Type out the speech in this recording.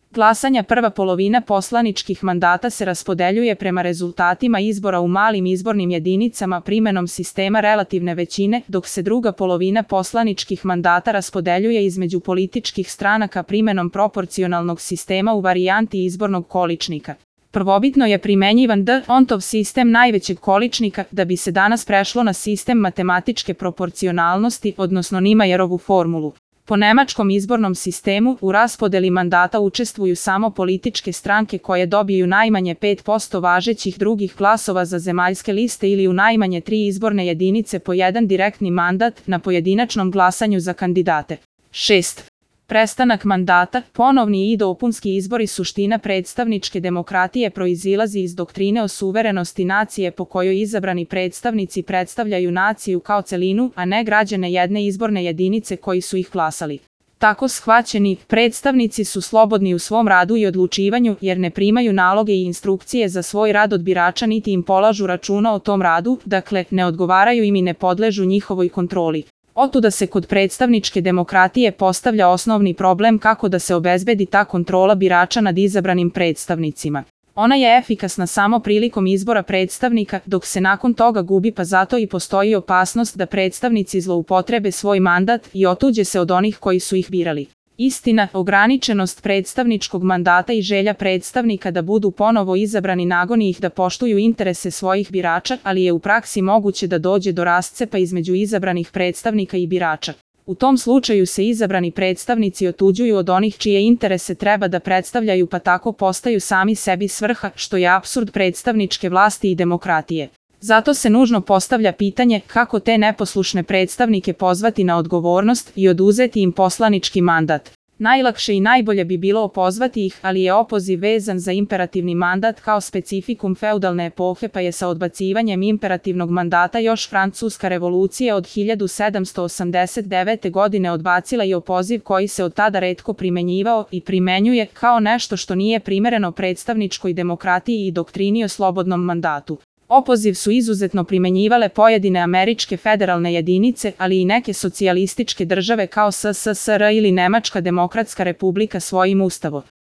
glasanja prva polovina poslaničkih mandata se raspodeljuje prema rezultatima izbora u malim izbornim jedinicama primenom sistema relativne većine, dok se druga polovina poslaničkih mandata raspodeljuje između političkih stranaka primenom proporcionalnog sistema u varijanti izbornog količnika. Prvobitno je primenjivan D'Hondtov sistem najvećeg količnika, da bi se danas prešlo na sistem matematičke proporcionalnosti, odnosno Nimajerovu formulu. Po nemačkom izbornom sistemu, u raspodeli mandata učestvuju samo političke stranke koje dobiju najmanje 5% važećih drugih glasova za zemaljske liste ili u najmanje 3 izborne jedinice po jedan direktni mandat na pojedinačnom glasanju za kandidate. 6. Prestanak mandata, ponovni i dopunski izbori. Suština predstavničke demokratije proizilazi iz doktrine o suverenosti nacije po kojoj izabrani predstavnici predstavljaju naciju kao celinu, a ne građane jedne izborne jedinice koji su ih glasali. Tako shvaćeni, predstavnici su slobodni u svom radu i odlučivanju jer ne primaju naloge i instrukcije za svoj rad od birača niti im polažu računa o tom radu, dakle, ne odgovaraju im i ne podležu njihovoj kontroli. Otuda se kod predstavničke demokratije postavlja osnovni problem kako da se obezbedi ta kontrola birača nad izabranim predstavnicima. Ona je efikasna samo prilikom izbora predstavnika, dok se nakon toga gubi, pa zato i postoji opasnost da predstavnici zloupotrebe svoj mandat i otuđe se od onih koji su ih birali. Istina, ograničenost predstavničkog mandata i želja predstavnika da budu ponovo izabrani nagoni ih da poštuju interese svojih birača, ali je u praksi moguće da dođe do rascepa između izabranih predstavnika i birača. U tom slučaju se izabrani predstavnici otuđuju od onih čije interese treba da predstavljaju, pa tako postaju sami sebi svrha, što je apsurd predstavničke vlasti i demokratije. Zato se nužno postavlja pitanje kako te neposlušne predstavnike pozvati na odgovornost i oduzeti im poslanički mandat. Najlakše i najbolje bi bilo opozvati ih, ali je opoziv vezan za imperativni mandat kao specifikum feudalne epohe, pa je sa odbacivanjem imperativnog mandata još Francuska revolucija od 1789. godine odbacila i opoziv koji se od tada retko primenjivao i primenjuje kao nešto što nije primereno predstavničkoj demokratiji i doktrini o slobodnom mandatu. Opoziv su izuzetno primenjivale pojedine američke federalne jedinice, ali i neke socijalističke države kao SSSR ili Nemačka demokratska republika svojim ustavom.